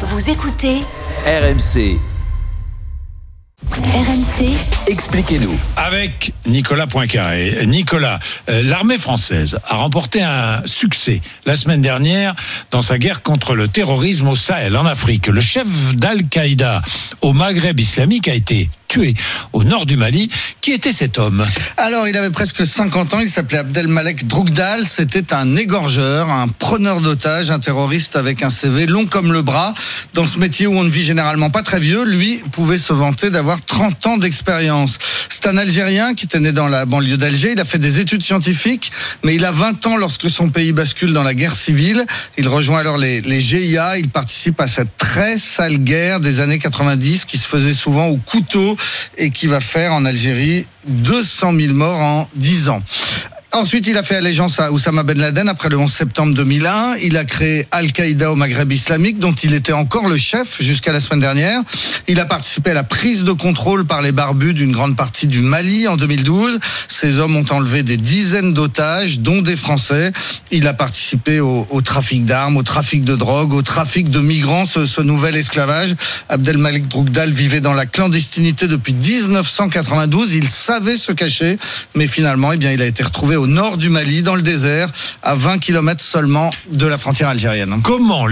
Vous écoutez RMC. RMC, Expliquez-nous. Avec Nicolas Poincaré. Nicolas, l'armée française a remporté un succès la semaine dernière dans sa guerre contre le terrorisme au Sahel, en Afrique. Le chef d'Al-Qaïda au Maghreb islamique a été tué au nord du Mali. Qui était cet homme ? Alors, il avait presque 50 ans, il s'appelait Abdelmalek Droughdal, c'était un égorgeur, un preneur d'otages, un terroriste avec un CV long comme le bras. Dans ce métier où on ne vit généralement pas très vieux, lui pouvait se vanter d'avoir 30 ans d'expérience. C'est un Algérien qui était né dans la banlieue d'Alger, il a fait des études scientifiques, mais il a 20 ans lorsque son pays bascule dans la guerre civile. Il rejoint alors les GIA, il participe à cette très sale guerre des années 90 qui se faisait souvent au couteau et qui va faire en Algérie 200 000 morts en 10 ans. Ensuite, il a fait allégeance à Oussama Ben Laden après le 11 septembre 2001. Il a créé Al-Qaïda au Maghreb islamique, dont il était encore le chef jusqu'à la semaine dernière. Il a participé à la prise de contrôle par les barbus d'une grande partie du Mali en 2012. Ces hommes ont enlevé des dizaines d'otages, dont des Français. Il a participé au trafic d'armes, au trafic de drogue, au trafic de migrants, ce nouvel esclavage. Abdelmalek Droughdal vivait dans la clandestinité depuis 1992. Il savait se cacher, mais finalement, il a été retrouvé au nord du Mali, dans le désert, à 20 km seulement de la frontière algérienne. Comment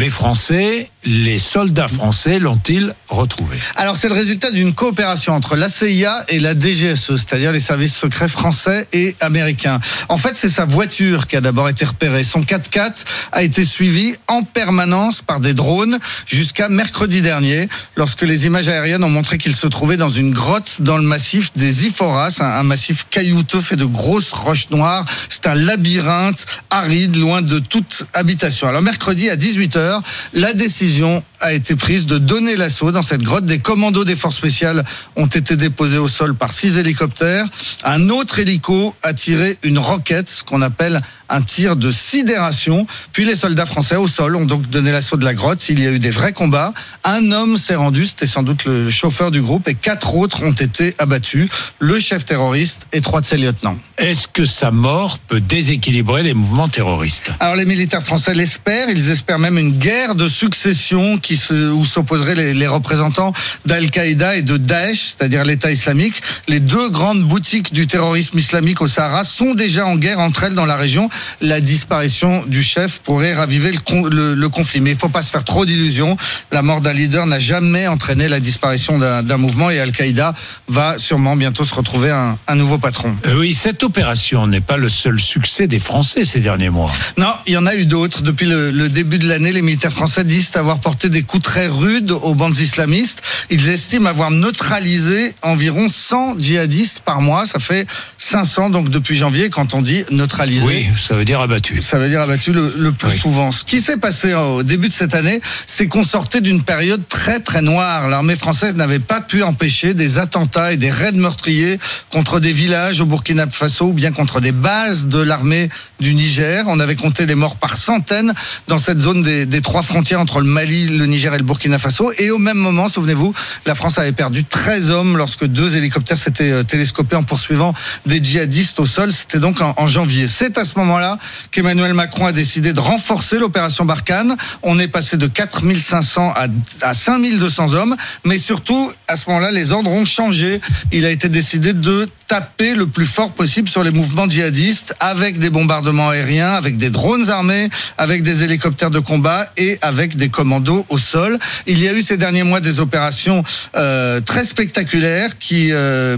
les soldats français l'ont-ils retrouvé ? Alors, c'est le résultat d'une coopération entre la CIA et la DGSE, c'est-à-dire les services secrets français et américains. En fait, c'est sa voiture qui a d'abord été repérée. Son 4x4 a été suivi en permanence par des drones jusqu'à mercredi dernier, lorsque les images aériennes ont montré qu'il se trouvait dans une grotte dans le massif des Iforas, un massif caillouteux fait de grosses roches noires. C'est un labyrinthe aride, loin de toute habitation. Alors mercredi à 18h, la décision a été prise de donner l'assaut dans cette grotte. Des commandos des forces spéciales ont été déposés au sol par 6 hélicoptères. Un autre hélico a tiré une roquette, ce qu'on appelle un tir de sidération. Puis les soldats français au sol ont donc donné l'assaut de la grotte. Il y a eu des vrais combats. Un homme s'est rendu, c'était sans doute le chauffeur du groupe, et 4 autres ont été abattus. Le chef terroriste et 3 de ses lieutenants. Est-ce que sa mort peut déséquilibrer les mouvements terroristes ? Alors les militaires français l'espèrent, ils espèrent même une guerre de succession où s'opposeraient les représentants d'Al-Qaïda et de Daesh, c'est-à-dire l'État islamique. Les 2 grandes boutiques du terrorisme islamique au Sahara sont déjà en guerre entre elles dans la région. La disparition du chef pourrait raviver le conflit. Mais il ne faut pas se faire trop d'illusions. La mort d'un leader n'a jamais entraîné la disparition d'un mouvement et Al-Qaïda va sûrement bientôt se retrouver un nouveau patron. Oui, cette opération n'est pas le seul succès des Français ces derniers mois. Non, il y en a eu d'autres. Depuis le début de l'année, les militaires français disent avoir porté des coups très rudes aux bandes islamistes. Ils estiment avoir neutralisé environ 100 djihadistes par mois. Ça fait 500 donc depuis janvier. Quand on dit neutraliser, oui, ça veut dire abattu. Ça veut dire abattu le plus souvent. Ce qui s'est passé au début de cette année, c'est qu'on sortait d'une période très très noire. L'armée française n'avait pas pu empêcher des attentats et des raids meurtriers contre des villages au Burkina Faso ou bien contre des bases de l'armée du Niger. On avait compté les morts par centaines dans cette zone des 3 frontières entre le Mali, le Niger et le Burkina Faso. Et au même moment, souvenez-vous, la France avait perdu 13 hommes lorsque 2 hélicoptères s'étaient télescopés en poursuivant des djihadistes au sol. C'était donc en janvier. C'est à ce moment-là qu'Emmanuel Macron a décidé de renforcer l'opération Barkhane. On est passé de 4500 à 5200 hommes. Mais surtout, à ce moment-là, les ordres ont changé. Il a été décidé de taper le plus fort possible sur les mouvements djihadistes avec des bombardements aériens, avec des drones armés, avec des hélicoptères de combat et avec des commandos au sol. Il y a eu ces derniers mois des opérations très spectaculaires qui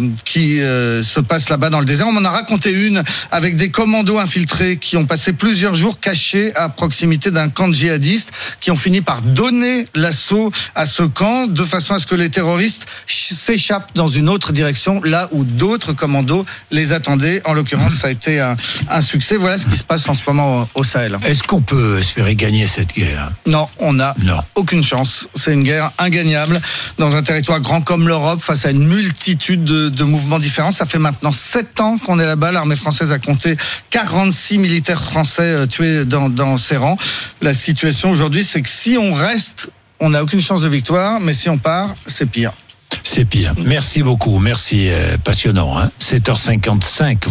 se passent là-bas dans le désert. On m'en a raconté une avec des commandos infiltrés qui ont passé plusieurs jours cachés à proximité d'un camp de djihadistes, qui ont fini par donner l'assaut à ce camp de façon à ce que les terroristes s'échappent dans une autre direction, là où d'autres commandos les attendaient. En l'occurrence, ça a été un succès. Voilà ce qui se passe en ce moment au Sahel. Est-ce qu'on peut espérer gagner cette guerre ? Non, on n'a aucune chance. C'est une guerre ingagnable dans un territoire grand comme l'Europe, face à une multitude de mouvements différents. Ça fait maintenant 7 ans qu'on est là-bas. L'armée française a compté 46 militaires français tués dans ses rangs. La situation aujourd'hui, c'est que si on reste, on n'a aucune chance de victoire, mais si on part, c'est pire. C'est pire. Merci beaucoup. Merci, passionnant. 7h55.